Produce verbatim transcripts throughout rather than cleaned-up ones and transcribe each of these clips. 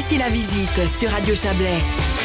ici la visite sur Radio Chablais.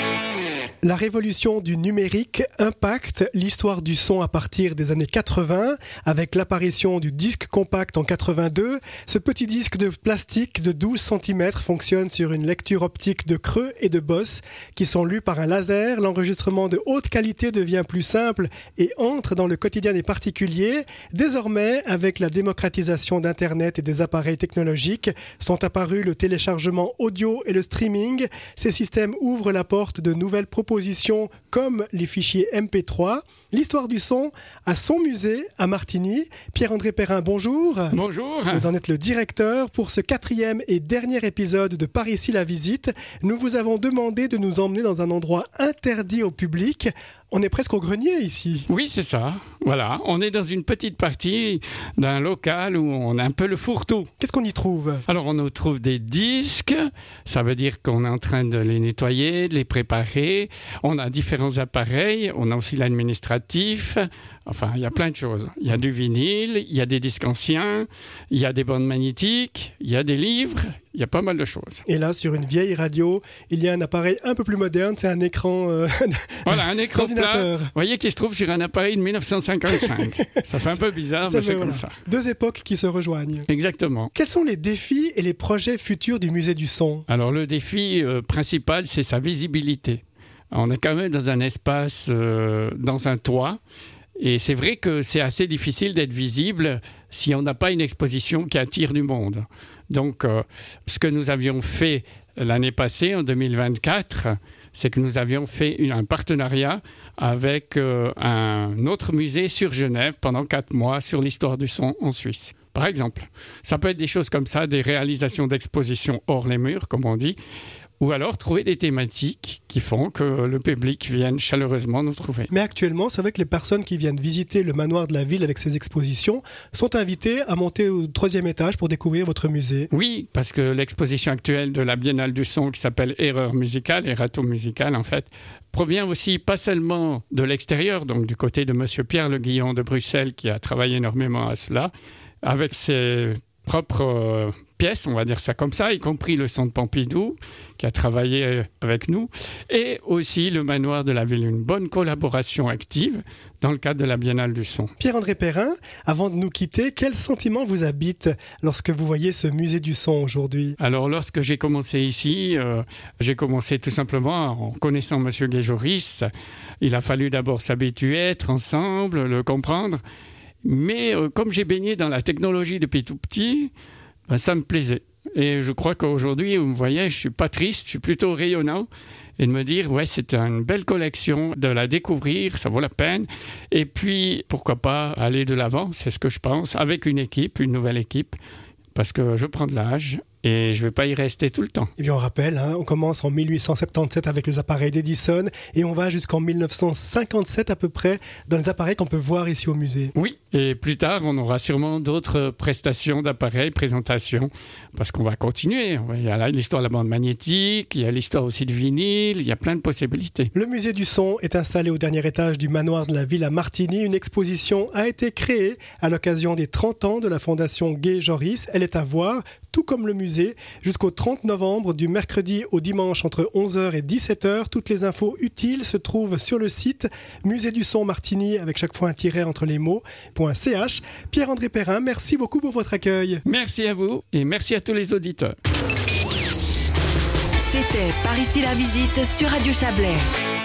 La révolution du numérique impacte l'histoire du son à partir des années quatre-vingts, avec l'apparition du disque compact en quatre-vingt-deux. Ce petit disque de plastique de douze centimètres fonctionne sur une lecture optique de creux et de bosses qui sont lus par un laser. L'enregistrement de haute qualité devient plus simple et entre dans le quotidien des particuliers. Désormais, avec la démocratisation d'Internet et des appareils technologiques, sont apparus le téléchargement audio et le streaming. Ces systèmes ouvrent la porte de nouvelles propositions comme les fichiers M P trois. L'histoire du son a son musée à Martigny. Pierre-André Perrin, bonjour. Bonjour. Vous en êtes le directeur. Pour ce quatrième et dernier épisode de Par ici la visite, nous vous avons demandé de nous emmener dans un endroit interdit au public. On est presque au grenier ici. Oui, c'est ça. Voilà, on est dans une petite partie d'un local où on a un peu le fourre-tout. Qu'est-ce qu'on y trouve ? Alors, on y trouve des disques. Ça veut dire qu'on est en train de les nettoyer, de les préparer. On a différents appareils. On a aussi l'administratif. Enfin, il y a plein de choses. Il y a du vinyle, il y a des disques anciens, il y a des bandes magnétiques, il y a des livres, il y a pas mal de choses. Et là, sur une vieille radio, il y a un appareil un peu plus moderne, c'est un écran euh, voilà, un écran d'ordinateur. Plat, vous voyez, qui se trouve sur un appareil de dix-neuf cent cinquante-cinq. Ça fait un peu bizarre, mais c'est voilà. Comme ça. Deux époques qui se rejoignent. Exactement. Quels sont les défis et les projets futurs du musée du son ? Alors, le défi euh, principal, c'est sa visibilité. On est quand même dans un espace, euh, dans un toit. Et c'est vrai que c'est assez difficile d'être visible si on n'a pas une exposition qui attire du monde. Donc, euh, ce que nous avions fait l'année passée, en deux mille vingt-quatre, c'est que nous avions fait une, un partenariat avec euh, un autre musée sur Genève pendant quatre mois sur l'histoire du son en Suisse. Par exemple, ça peut être des choses comme ça, des réalisations d'expositions hors les murs, comme on dit, ou alors trouver des thématiques qui font que le public vienne chaleureusement nous trouver. Mais actuellement, c'est vrai que les personnes qui viennent visiter le manoir de la ville avec ces expositions sont invitées à monter au troisième étage pour découvrir votre musée. Oui, parce que l'exposition actuelle de la Biennale du son qui s'appelle Erreur musicale, Erratum musical en fait, provient aussi pas seulement de l'extérieur, donc du côté de monsieur Pierre Le Guillon de Bruxelles qui a travaillé énormément à cela, avec ses propres euh, pièces, on va dire ça comme ça, y compris le Centre Pompidou, qui a travaillé avec nous, et aussi le manoir de la ville, une bonne collaboration active dans le cadre de la Biennale du son. Pierre-André Perrin, avant de nous quitter, quel sentiment vous habite lorsque vous voyez ce musée du son aujourd'hui ? Alors, lorsque j'ai commencé ici, euh, j'ai commencé tout simplement en connaissant monsieur Guéjoris. Il a fallu d'abord s'habituer, être ensemble, le comprendre. Mais euh, comme j'ai baigné dans la technologie depuis tout petit, ben, ça me plaisait. Et je crois qu'aujourd'hui, vous me voyez, je ne suis pas triste, je suis plutôt rayonnant. Et de me dire, ouais, c'est une belle collection, de la découvrir, ça vaut la peine. Et puis, pourquoi pas aller de l'avant, c'est ce que je pense, avec une équipe, une nouvelle équipe, parce que je prends de l'âge. Et je ne vais pas y rester tout le temps. Et bien on rappelle, hein, on commence en mille huit cent soixante-dix-sept avec les appareils d'Edison et on va jusqu'en mille neuf cent cinquante-sept à peu près dans les appareils qu'on peut voir ici au musée. Oui, et plus tard on aura sûrement d'autres prestations d'appareils, présentations, parce qu'on va continuer. Il y a là l'histoire de la bande magnétique, il y a l'histoire aussi du vinyle, il y a plein de possibilités. Le musée du son est installé au dernier étage du manoir de la ville à Martigny. Une exposition a été créée à l'occasion des trente ans de la fondation Guéjoris. Elle est à voir, tout comme le musée, jusqu'au trente novembre, du mercredi au dimanche entre onze heures et dix-sept heures. Toutes les infos utiles se trouvent sur le site Musée du son Martigny, avec chaque fois un tiret entre les mots, .ch. Pierre-André Perrin, merci beaucoup pour votre accueil. Merci à vous et merci à tous les auditeurs. C'était Par ici la visite sur Radio Chablais.